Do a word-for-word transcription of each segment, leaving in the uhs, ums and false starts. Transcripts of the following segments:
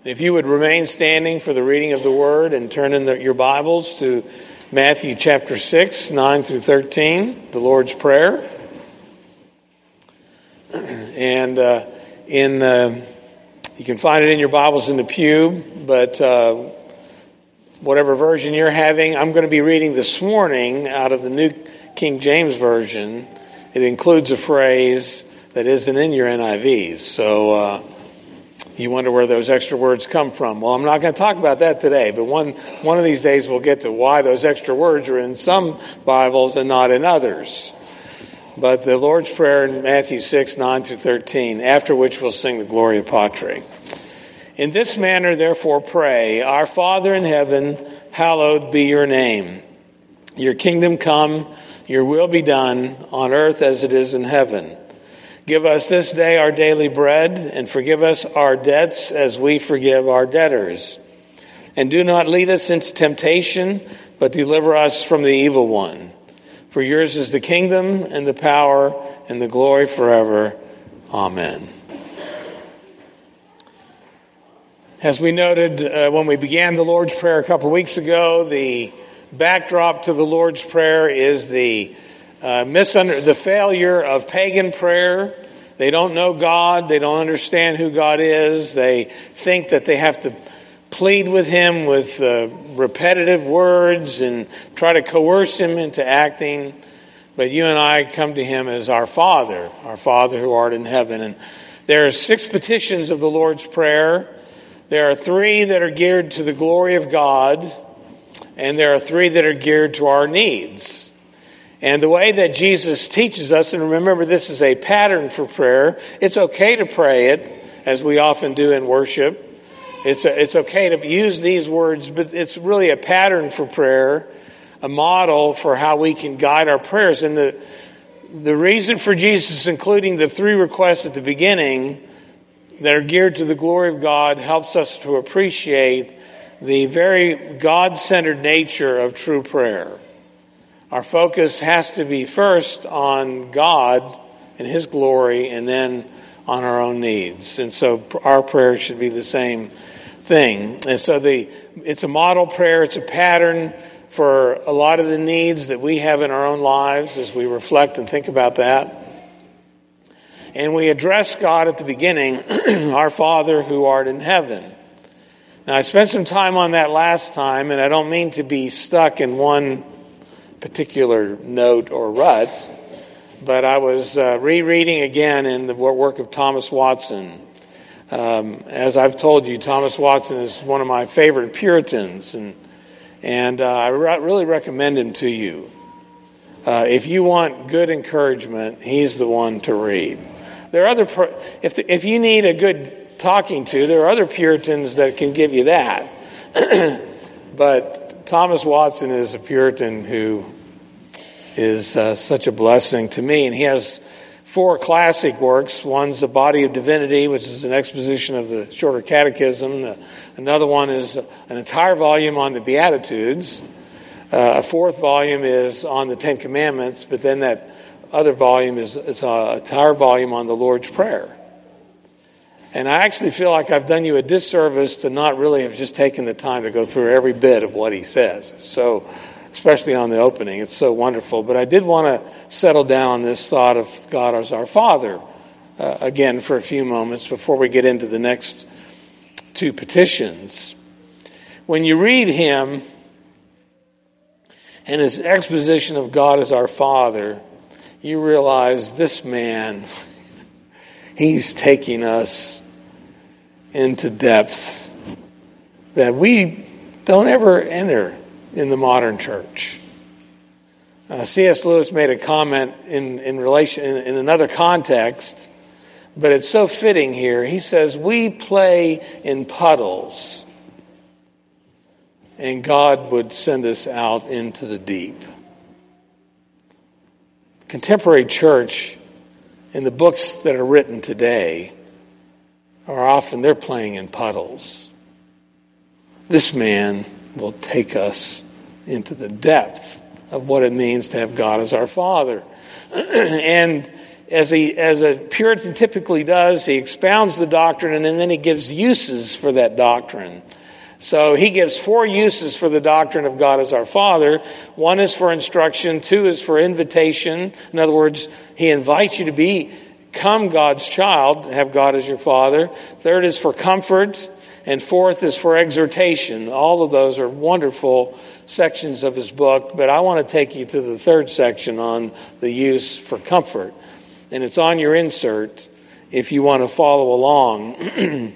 If you would remain standing for the reading of the Word and turn in the, your Bibles to Matthew chapter six, nine through thirteen, the Lord's Prayer. And uh, in uh, you can find it in your Bibles in the pew, but uh, whatever version you're having, I'm going to be reading this morning out of the New King James Version. It includes a phrase that isn't in your N I Vs, so uh, you wonder where those extra words come from. Well, I'm not going to talk about that today, but one one of these days we'll get to why those extra words are in some Bibles and not in others. But the Lord's Prayer in Matthew six, nine through thirteen, after which we'll sing the Gloria Patri. In this manner, therefore, pray, Our Father in heaven, hallowed be your name. Your kingdom come, your will be done, on earth as it is in heaven. Give us this day our daily bread, and forgive us our debts as we forgive our debtors. And do not lead us into temptation, but deliver us from the evil one. For yours is the kingdom, and the power, and the glory forever. Amen. As we noted uh, when we began the Lord's Prayer a couple weeks ago, the backdrop to the Lord's Prayer is the Uh, misunder- the failure of pagan prayer. They don't know God. They don't understand who God is. They think that they have to plead with Him with uh, repetitive words and try to coerce Him into acting. But you and I come to Him as our Father, our Father who art in heaven. And there are six petitions of the Lord's Prayer. There are three that are geared to the glory of God, and there are three that are geared to our needs. And the way that Jesus teaches us, and remember this is a pattern for prayer, it's okay to pray it, as we often do in worship. It's a, it's okay to use these words, but it's really a pattern for prayer, a model for how we can guide our prayers. And the, the reason for Jesus including the three requests at the beginning that are geared to the glory of God helps us to appreciate the very God-centered nature of true prayer. Our focus has to be first on God and His glory, and then on our own needs. And so our prayer should be the same thing. And so the it's a model prayer. It's a pattern for a lot of the needs that we have in our own lives as we reflect and think about that. And we address God at the beginning, Our Father who art in heaven. Now, I spent some time on that last time, and I don't mean to be stuck in one particular note or ruts, but I was uh, rereading again in the work of Thomas Watson. Um, as I've told you, Thomas Watson is one of my favorite Puritans, and and uh, I re- really recommend him to you. Uh, if you want good encouragement, he's the one to read. There are other per- if the, if you need a good talking to, there are other Puritans that can give you that, but Thomas Watson is a Puritan who is uh, such a blessing to me. And he has four classic works. One's The Body of Divinity, which is an exposition of the Shorter Catechism. Uh, another one is an entire volume on the Beatitudes. Uh, a fourth volume is on the Ten Commandments, but then that other volume is, is an entire volume on the Lord's Prayer. And I actually feel like I've done you a disservice to not really have just taken the time to go through every bit of what he says. So, especially on the opening, it's so wonderful. But I did want to settle down on this thought of God as our Father uh, again for a few moments before we get into the next two petitions. When you read him and his exposition of God as our Father, you realize this man, he's taking us into depths that we don't ever enter in the modern church. Uh, C S Lewis made a comment in, in relation in, in another context, but it's so fitting here. He says, we play in puddles, and God would send us out into the deep. Contemporary church, in the books that are written today, are often they're playing in puddles. This man will take us into the depth of what it means to have God as our Father. And as he, as a Puritan typically does, he expounds the doctrine and then he gives uses for that doctrine. So he gives four uses for the doctrine of God as our Father. One is for instruction. Two is for invitation. In other words, he invites you to become God's child, have God as your Father. Third is for comfort. And fourth is for exhortation. All of those are wonderful sections of his book, but I want to take you to the third section on the use for comfort. And it's on your insert if you want to follow along.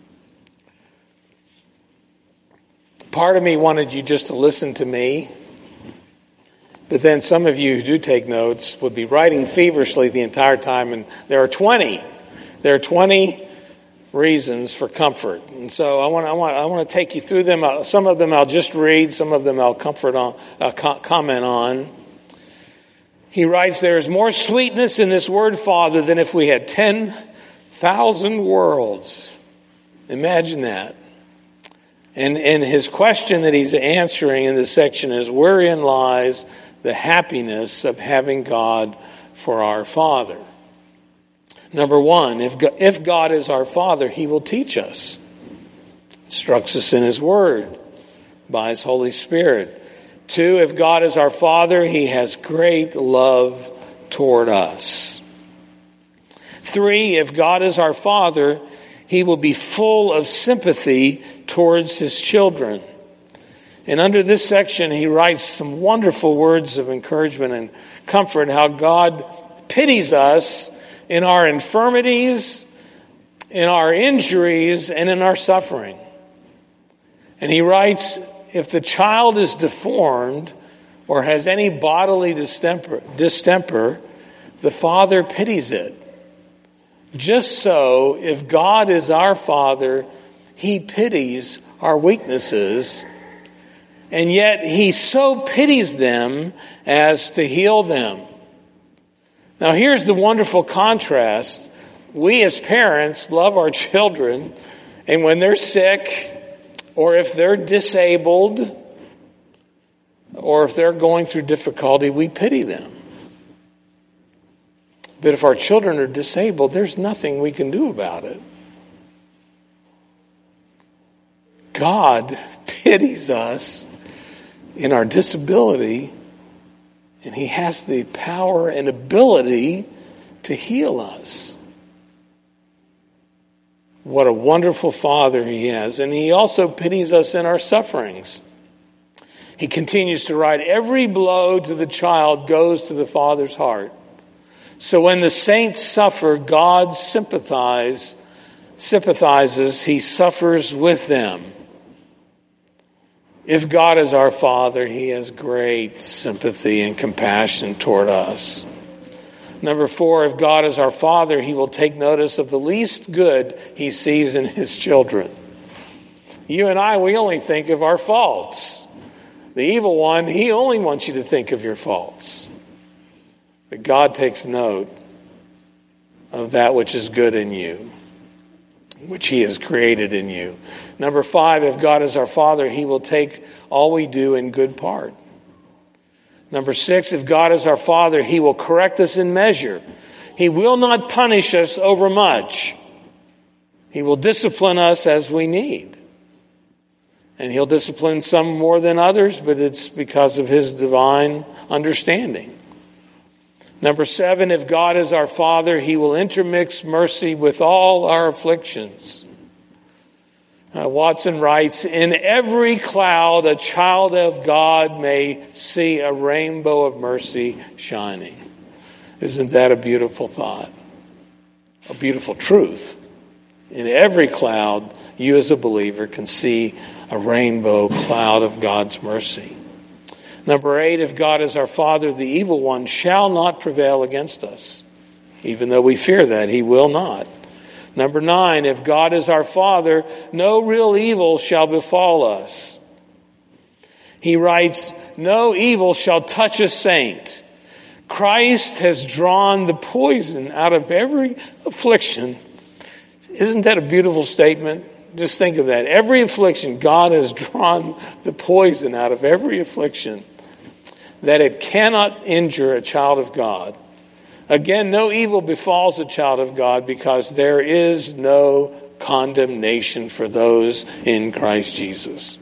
Part of me wanted you just to listen to me, but then some of you who do take notes would be writing feverishly the entire time, and there are twenty. There are twenty reasons for comfort. And so I want, I want, I want to take you through them. Some of them I'll just read. Some of them I'll comfort on, uh, co- comment on. He writes, there is more sweetness in this word Father than if we had ten thousand worlds. Imagine that. And, and his question that he's answering in this section is, wherein lies the happiness of having God for our Father? Number one, if God, if God is our Father, He will teach us. Instructs us in His Word by His Holy Spirit. Two, if God is our Father, He has great love toward us. Three, if God is our Father, He will be full of sympathy towards His children. And under this section, he writes some wonderful words of encouragement and comfort, how God pities us in our infirmities, in our injuries, and in our suffering. And he writes, if the child is deformed or has any bodily distemper, distemper, the Father pities it. Just so, if God is our Father, He pities our weaknesses, and yet He so pities them as to heal them. Now here's the wonderful contrast. We as parents love our children, and when they're sick, or if they're disabled, or if they're going through difficulty, we pity them. But if our children are disabled, there's nothing we can do about it. God pities us in our disability, and He has the power and ability to heal us. What a wonderful Father He has. And He also pities us in our sufferings. He continues to write, every blow to the child goes to the Father's heart. So when the saints suffer, God sympathize, sympathizes. He suffers with them. If God is our Father, He has great sympathy and compassion toward us. Number four, if God is our Father, He will take notice of the least good He sees in His children. You and I, we only think of our faults. The evil one, he only wants you to think of your faults. But God takes note of that which is good in you, which He has created in you. Number five, if God is our Father, He will take all we do in good part. Number six, if God is our Father, He will correct us in measure. He will not punish us overmuch. He will discipline us as we need. And He'll discipline some more than others, but it's because of His divine understanding. Number seven, if God is our Father, He will intermix mercy with all our afflictions. Uh, Watson writes, in every cloud a child of God may see a rainbow of mercy shining. Isn't that a beautiful thought? A beautiful truth. In every cloud, you as a believer can see a rainbow cloud of God's mercy. Number eight, if God is our Father, the evil one shall not prevail against us. Even though we fear that, he will not. Number nine, if God is our Father, no real evil shall befall us. He writes, no evil shall touch a saint. Christ has drawn the poison out of every affliction. Isn't that a beautiful statement? Just think of that. Every affliction, God has drawn the poison out of every affliction, that it cannot injure a child of God. Again, no evil befalls a child of God because there is no condemnation for those in Christ Jesus.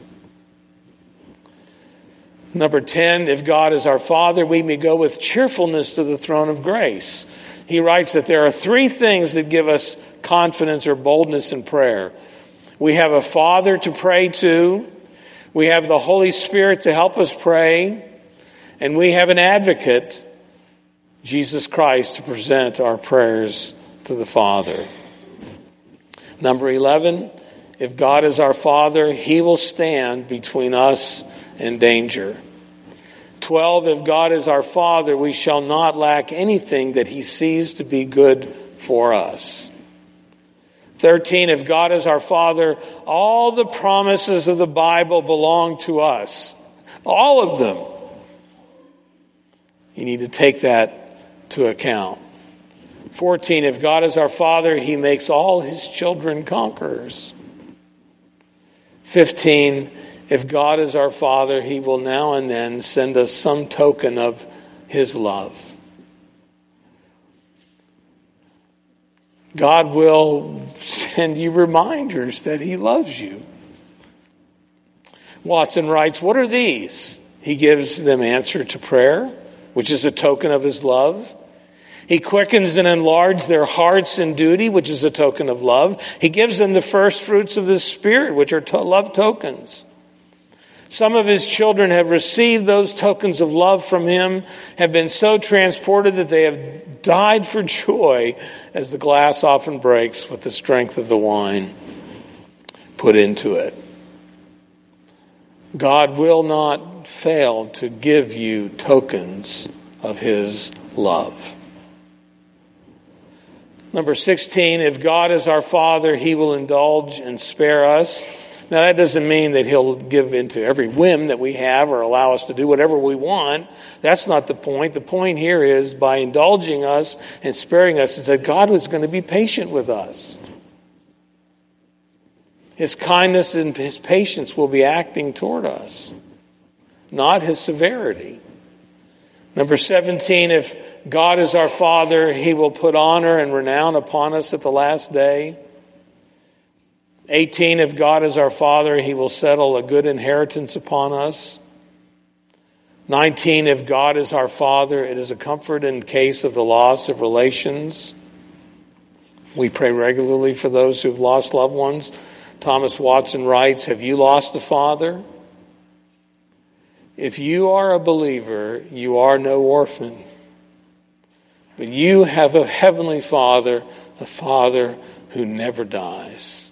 Number ten, if God is our Father, we may go with cheerfulness to the throne of grace. He writes that there are three things that give us confidence or boldness in prayer. We have a Father to pray to, we have the Holy Spirit to help us pray, and we have an advocate, Jesus Christ, to present our prayers to the Father. Number eleven, if God is our Father, He will stand between us and danger. twelve, if God is our Father, we shall not lack anything that He sees to be good for us. thirteen, if God is our Father, all the promises of the Bible belong to us. All of them. You need to take that to account. fourteen, if God is our Father, He makes all His children conquerors. fifteen, if God is our Father, He will now and then send us some token of His love. God will send you reminders that He loves you. Watson writes, what are these? He gives them answer to prayer, which is a token of His love. He quickens and enlarges their hearts in duty, which is a token of love. He gives them the first fruits of the Spirit, which are to- love tokens. Some of His children have received those tokens of love from Him, have been so transported that they have died for joy as the glass often breaks with the strength of the wine put into it. God will not fail to give you tokens of His love. Number sixteen, if God is our Father, He will indulge and spare us. Now that doesn't mean that He'll give into every whim that we have or allow us to do whatever we want. That's not the point. The point here is by indulging us and sparing us is that God is going to be patient with us. His kindness and His patience will be acting toward us, not His severity. Number seventeen, if God is our Father, He will put honor and renown upon us at the last day. eighteen, if God is our Father, He will settle a good inheritance upon us. nineteen, if God is our Father, it is a comfort in case of the loss of relations. We pray regularly for those who have lost loved ones. Thomas Watson writes, have you lost a father? If you are a believer, you are no orphan. But you have a heavenly Father, a Father who never dies.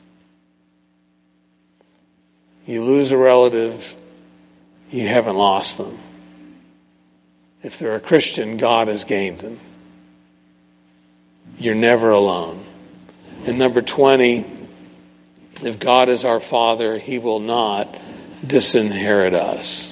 You lose a relative, you haven't lost them. If they're a Christian, God has gained them. You're never alone. And number twenty, if God is our Father, He will not disinherit us.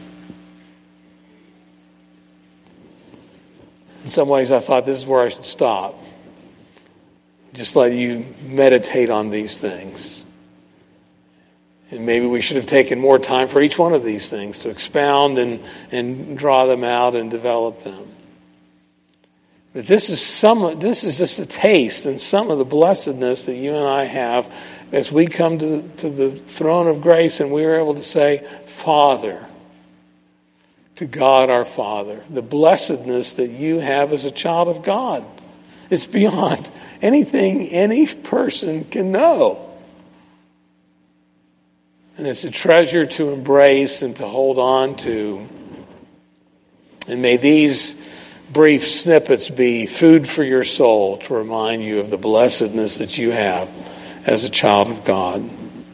In some ways, I thought this is where I should stop. Just let you meditate on these things. And maybe we should have taken more time for each one of these things to expound and, and draw them out and develop them. But this is some. This is just a taste and some of the blessedness that you and I have as we come to, to the throne of grace and we are able to say, Father, to God our Father. The blessedness that you have as a child of God is beyond anything any person can know. And it's a treasure to embrace and to hold on to. And may these brief snippets be food for your soul to remind you of the blessedness that you have as a child of God.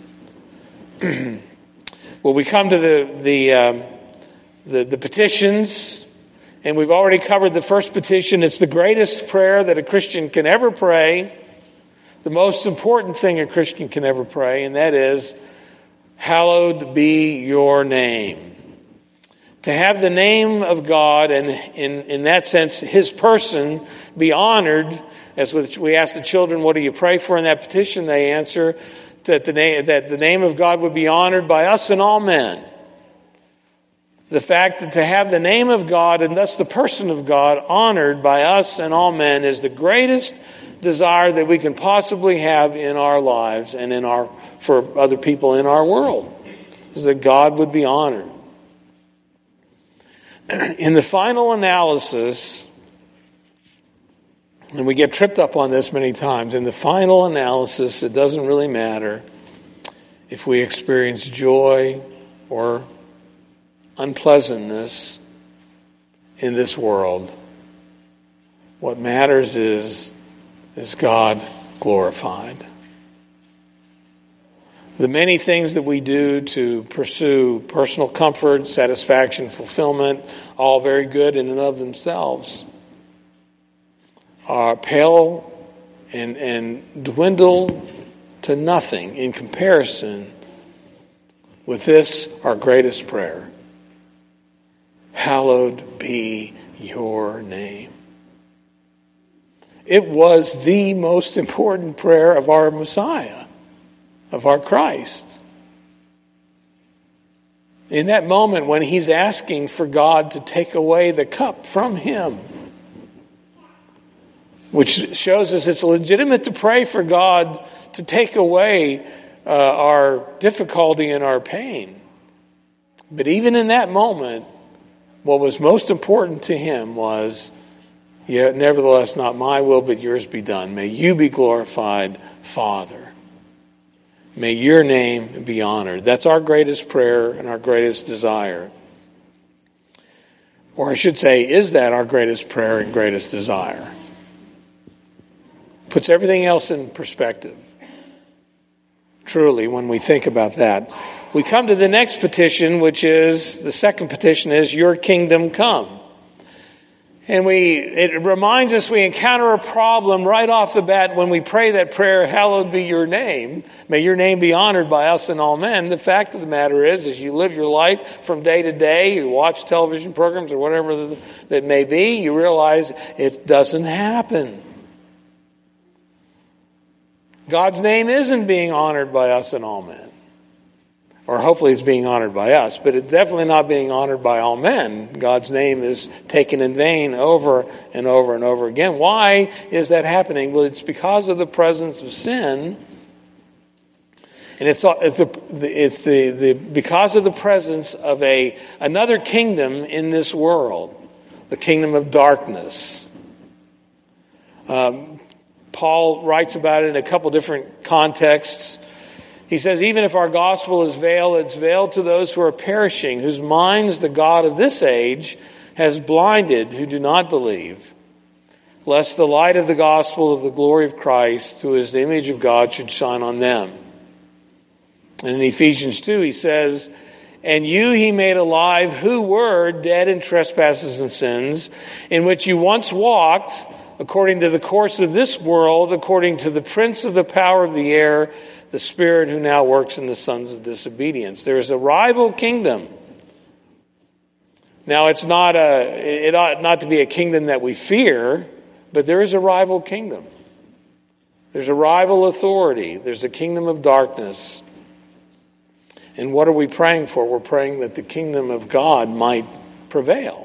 Well, we come to the the, um, the the petitions, and we've already covered the first petition. It's the greatest prayer that a Christian can ever pray, the most important thing a Christian can ever pray, and that is, hallowed be your name. To have the name of God and in, in that sense, His person be honored, as we ask the children, what do you pray for in that petition? They answer that the name, that the name of God would be honored by us and all men. The fact that to have the name of God and thus the person of God honored by us and all men is the greatest desire that we can possibly have in our lives and in our for other people in our world, is that God would be honored. In the final analysis, and we get tripped up on this many times, in the final analysis, it doesn't really matter if we experience joy or unpleasantness in this world. What matters is, is God glorified. The many things that we do to pursue personal comfort, satisfaction, fulfillment, all very good in and of themselves, are pale and, and dwindle to nothing in comparison with this, our greatest prayer. Hallowed be your name. It was the most important prayer of our Messiah, of our Christ. In that moment when he's asking for God to take away the cup from him, which shows us it's legitimate to pray for God to take away uh, our difficulty and our pain. But even in that moment, what was most important to him was, yet nevertheless not my will but yours be done. May you be glorified, Father. May your name be honored. That's our greatest prayer and our greatest desire. Or I should say, is that our greatest prayer and greatest desire? Puts everything else in perspective. Truly, when we think about that. We come to the next petition, which is, the second petition is, your kingdom come. And we, it reminds us we encounter a problem right off the bat when we pray that prayer, hallowed be your name. May your name be honored by us and all men. The fact of the matter is, as you live your life from day to day, you watch television programs or whatever that may be, you realize it doesn't happen. God's name isn't being honored by us and all men. Or hopefully it's being honored by us, but it's definitely not being honored by all men. God's name is taken in vain over and over and over again. Why is that happening? Well, it's because of the presence of sin. And it's it's the it's the, the because of the presence of a another kingdom in this world, the kingdom of darkness. Um, Paul writes about it in a couple different contexts. He says, even if our gospel is veiled, it's veiled to those who are perishing, whose minds the God of this age has blinded, who do not believe, lest the light of the gospel of the glory of Christ, who is the image of God, should shine on them. And in Ephesians two, he says, and you he made alive who were dead in trespasses and sins, in which you once walked, according to the course of this world, according to the prince of the power of the air, the spirit who now works in the sons of disobedience. There is a rival kingdom. Now, it's not a, it ought not to be a kingdom that we fear, but there is a rival kingdom. There's a rival authority. There's a kingdom of darkness. And what are we praying for? We're praying that the kingdom of God might prevail.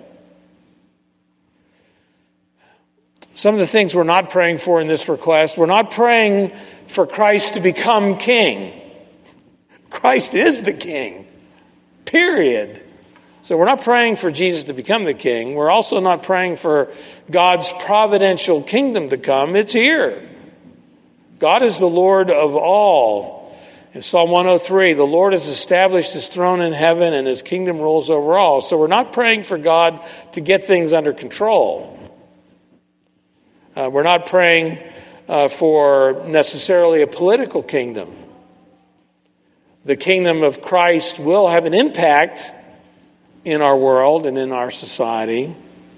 Some of the things we're not praying for in this request, we're not praying for Christ to become king. Christ is the king. Period. So we're not praying for Jesus to become the king. We're also not praying for God's providential kingdom to come. It's here. God is the Lord of all. In Psalm one oh three, the Lord has established his throne in heaven and his kingdom rules over all. So we're not praying for God to get things under control. Uh, we're not praying uh, for necessarily a political kingdom. The kingdom of Christ will have an impact in our world and in our society.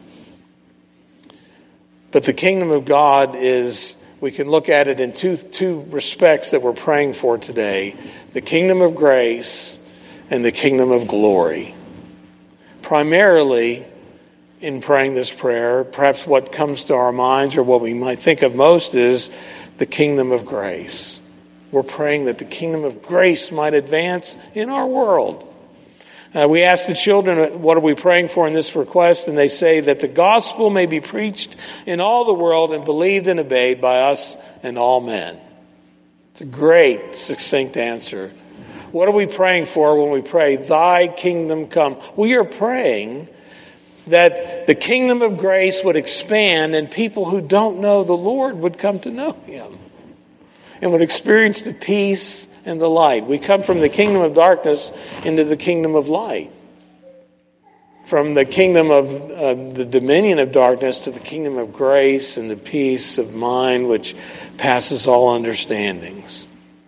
But the kingdom of God is, we can look at it in two, two respects that we're praying for today. The kingdom of grace and the kingdom of glory. Primarily, in praying this prayer, perhaps what comes to our minds or what we might think of most is the kingdom of grace. We're praying that the kingdom of grace might advance in our world. Uh, we ask the children, what are we praying for in this request? And they say that the gospel may be preached in all the world and believed and obeyed by us and all men. It's a great, succinct answer. What are we praying for when we pray, thy kingdom come? We are praying that the kingdom of grace would expand and people who don't know the Lord would come to know him and would experience the peace and the light. We come from the kingdom of darkness into the kingdom of light. From the kingdom of uh, the dominion of darkness to the kingdom of grace and the peace of mind which passes all understandings.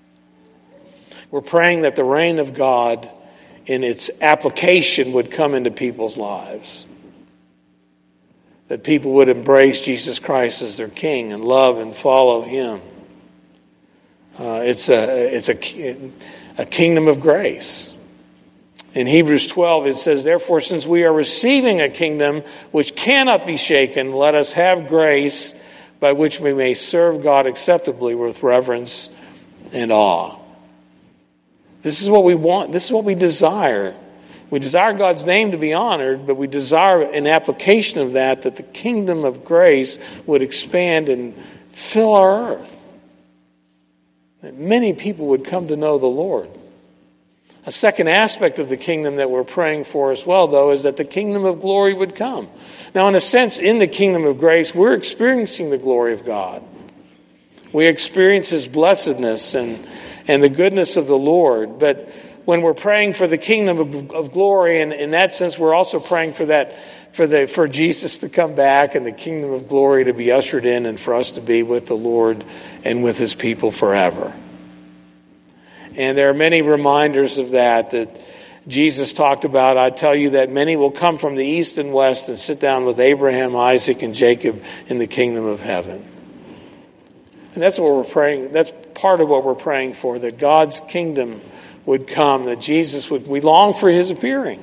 We're praying that the reign of God in its application would come into people's lives. That people would embrace Jesus Christ as their King and love and follow him. Uh, it's a it's a, a kingdom of grace. In Hebrews twelve it says, therefore, since we are receiving a kingdom which cannot be shaken, let us have grace by which we may serve God acceptably with reverence and awe. This is what we want. This is what we desire. We desire God's name to be honored, but we desire an application of that, that the kingdom of grace would expand and fill our earth. That many people would come to know the Lord. A second aspect of the kingdom that we're praying for as well, though, is that the kingdom of glory would come. Now, in a sense, in the kingdom of grace, we're experiencing the glory of God. We experience his blessedness and, and the goodness of the Lord. But when we're praying for the kingdom of, of glory, and in that sense, we're also praying for that, for the for Jesus to come back and the kingdom of glory to be ushered in and for us to be with the Lord and with his people forever. And there are many reminders of that that Jesus talked about. I tell you that many will come from the east and west and sit down with Abraham, Isaac, and Jacob in the kingdom of heaven. And that's what we're praying. That's part of what we're praying for, that God's kingdom would come, that Jesus would, we long for his appearing.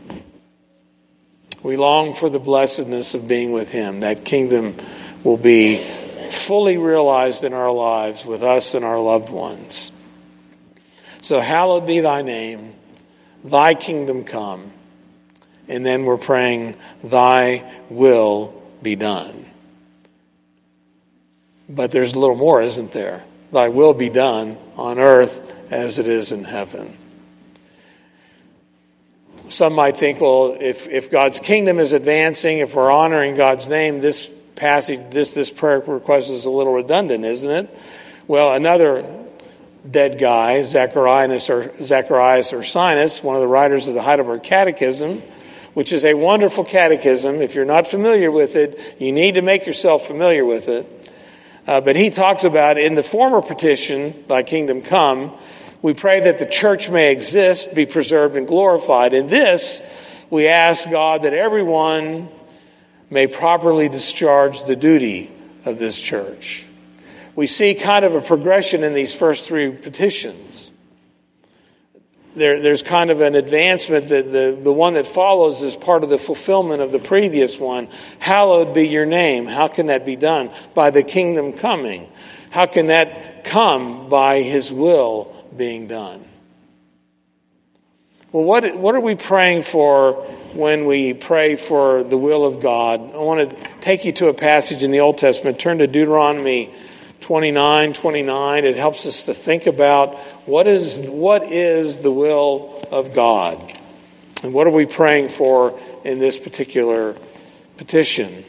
We long for the blessedness of being with him. That kingdom will be fully realized in our lives with us and our loved ones. So hallowed be thy name, thy kingdom come. And then we're praying, thy will be done. But there's a little more, isn't there? Thy will be done on earth as it is in heaven. Some might think, well, if, if God's kingdom is advancing, if we're honoring God's name, this passage, this, this prayer request is a little redundant, isn't it? Well, another dead guy, Zacharias or Zacharias Ursinus, one of the writers of the Heidelberg Catechism, which is a wonderful catechism. If you're not familiar with it, you need to make yourself familiar with it. Uh, but he talks about, in the former petition, thy kingdom come, we pray that the church may exist, be preserved, and glorified. In this, we ask God that everyone may properly discharge the duty of this church. We see kind of a progression in these first three petitions. There, there's kind of an advancement that the, the one that follows is part of the fulfillment of the previous one. Hallowed be your name. How can that be done? By the kingdom coming. How can that come? By his will being done. Well, what, what are we praying for when we pray for the will of God? I want to take you to a passage in the Old Testament. Turn to Deuteronomy twenty-nine twenty-nine. It helps us to think about what is what is the will of God, and what are we praying for in this particular petition.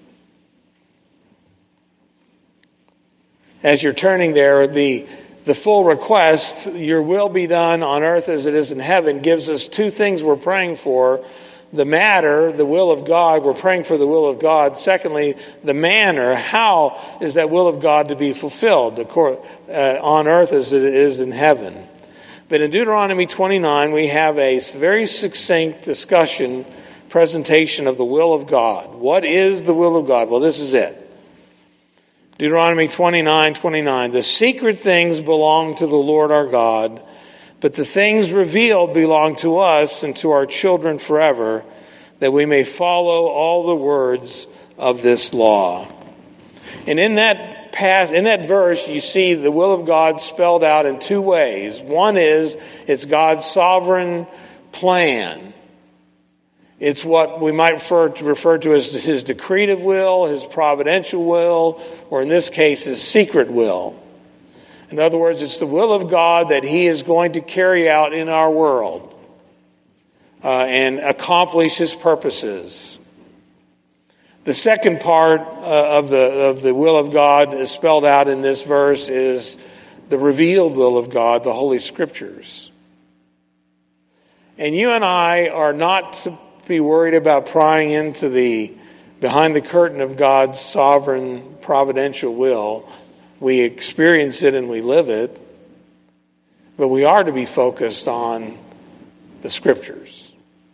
As you're turning there, the the full request, your will be done on earth as it is in heaven, gives us two things we're praying for. The matter, the will of God, we're praying for the will of God. Secondly, the manner, how is that will of God to be fulfilled on earth as it is in heaven. But in Deuteronomy twenty-nine, we have a very succinct discussion, presentation of the will of God. What is the will of God? Well, this is it. Deuteronomy twenty-nine twenty-nine. The secret things belong to the Lord our God, but the things revealed belong to us and to our children forever, that we may follow all the words of this law. And in that pass, in that verse, you see the will of God spelled out in two ways. One is, it's God's sovereign plan. It's what we might refer to, refer to as his decretive will, his providential will, or in this case, his secret will. In other words, it's the will of God that he is going to carry out in our world uh, and accomplish his purposes. The second part uh, of the of the will of God is spelled out in this verse is the revealed will of God, the Holy Scriptures. And you and I are not to be worried about prying into the behind the curtain of God's sovereign providential will. We experience it and we live it, but we are to be focused on the Scriptures.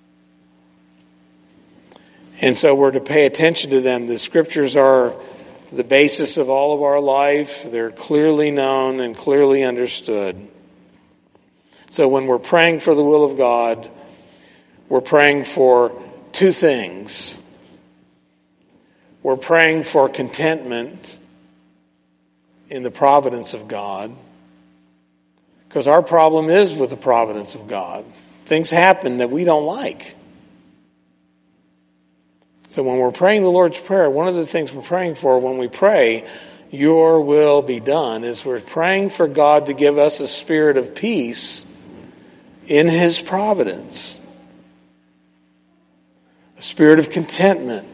And so we're to pay attention to them. The Scriptures are the basis of all of our life. They're clearly known and clearly understood. So when we're praying for the will of God, we're praying for two things. We're praying for contentment in the providence of God, because our problem is with the providence of God. Things happen that we don't like. So when we're praying the Lord's Prayer, one of the things we're praying for when we pray, your will be done, is we're praying for God to give us a spirit of peace in his providence. A spirit of contentment.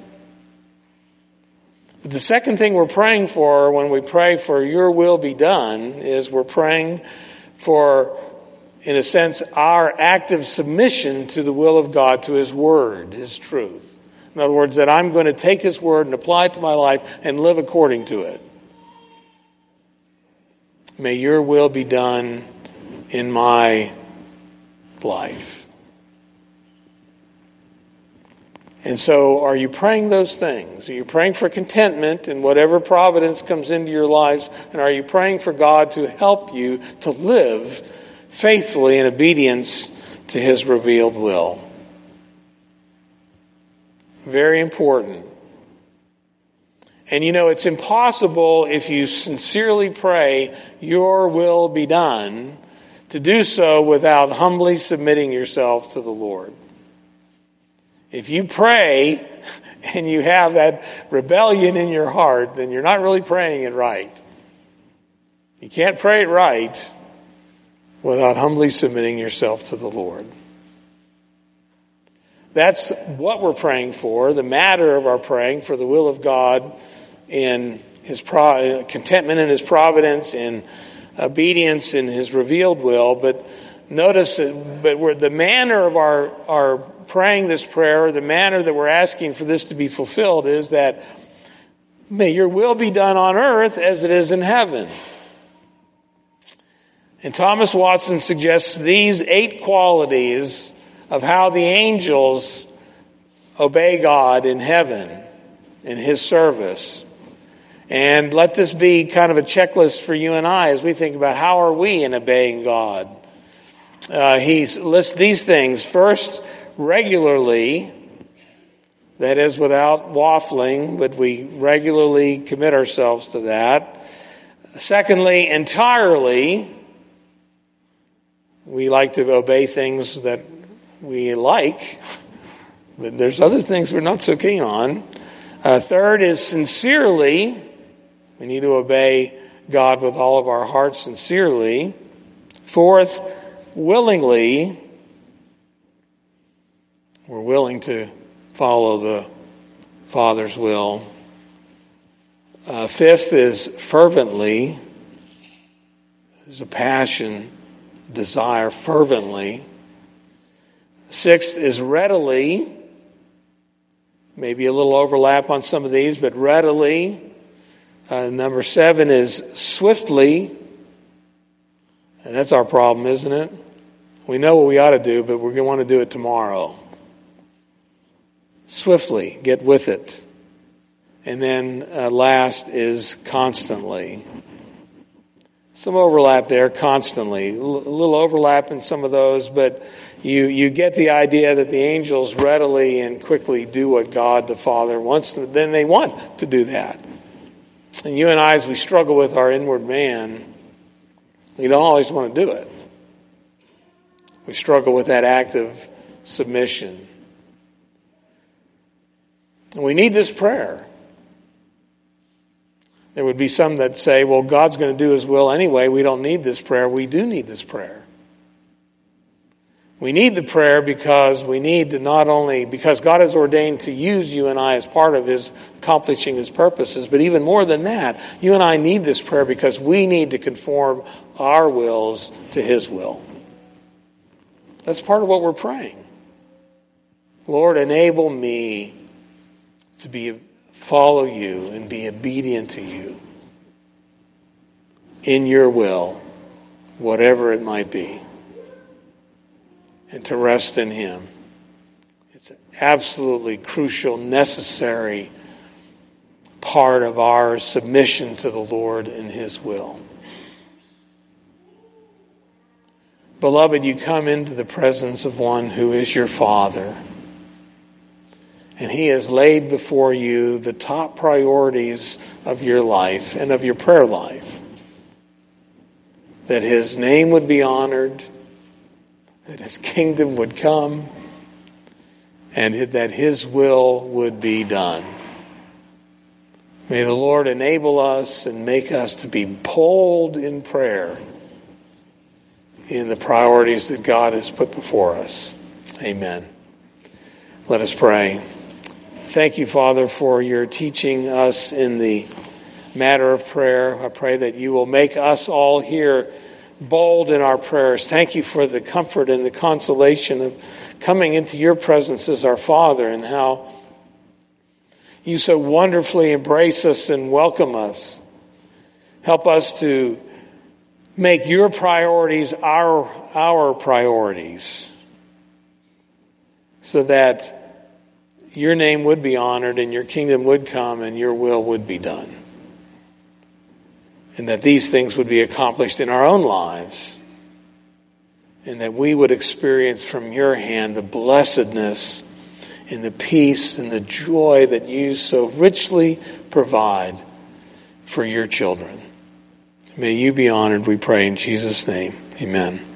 But the second thing we're praying for when we pray for your will be done is we're praying for, in a sense, our active submission to the will of God, to his word, his truth. In other words, that I'm going to take his word and apply it to my life and live according to it. May your will be done in my life. And so, are you praying those things? Are you praying for contentment in whatever providence comes into your lives? And are you praying for God to help you to live faithfully in obedience to his revealed will? Very important. And you know, it's impossible if you sincerely pray, your will be done, to do so without humbly submitting yourself to the Lord. If you pray and you have that rebellion in your heart, then you're not really praying it right. You can't pray it right without humbly submitting yourself to the Lord. That's what we're praying for, the matter of our praying for the will of God in his pro- contentment in his providence, in obedience in his revealed will. But notice that but we're, the manner of our, our praying this prayer, the manner that we're asking for this to be fulfilled is that, may your will be done on earth as it is in heaven. And Thomas Watson suggests these eight qualities of how the angels obey God in heaven, in his service. And let this be kind of a checklist for you and I as we think about how are we in obeying God. Uh, he lists these things. First, regularly, that is without waffling, but we regularly commit ourselves to that. Secondly, entirely, we like to obey things that we like, but there's other things we're not so keen on. Uh, third is sincerely. We need to obey God with all of our hearts sincerely. Fourth, willingly. We're willing to follow the Father's will. Uh, fifth is fervently. There's a passion, desire fervently. Sixth is readily. Maybe a little overlap on some of these, but readily. Uh, number seven is swiftly. And that's our problem, isn't it? We know what we ought to do, but we're going to want to do it tomorrow. Swiftly, get with it. And then uh, last is constantly. Some overlap there, constantly. A little overlap in some of those, but you, you get the idea that the angels readily and quickly do what God the Father wants them. Then they want to do that. And you and I, as we struggle with our inward man, we don't always want to do it. We struggle with that active submission. And we need this prayer. There would be some that say, well, God's going to do His will anyway. We don't need this prayer. We do need this prayer. We need the prayer because we need to not only, because God has ordained to use you and I as part of His accomplishing His purposes, but even more than that, you and I need this prayer because we need to conform our wills to His will. That's part of what we're praying. Lord, enable me to be follow you and be obedient to you in your will, whatever it might be, and to rest in Him. It's an absolutely crucial, necessary part of our submission to the Lord and His will. Beloved, you come into the presence of one who is your Father, and He has laid before you the top priorities of your life and of your prayer life. That His name would be honored, that His kingdom would come, and that His will would be done. May the Lord enable us and make us to be bold in prayer in the priorities that God has put before us. Amen. Let us pray. Thank you, Father, for your teaching us in the matter of prayer. I pray that you will make us all here bold in our prayers. Thank you for the comfort and the consolation of coming into your presence as our Father, and how you so wonderfully embrace us and welcome us. Help us to make your priorities our, our priorities, so that your name would be honored and your kingdom would come and your will would be done. And that these things would be accomplished in our own lives. And that we would experience from your hand the blessedness and the peace and the joy that you so richly provide for your children. May you be honored, we pray in Jesus' name. Amen.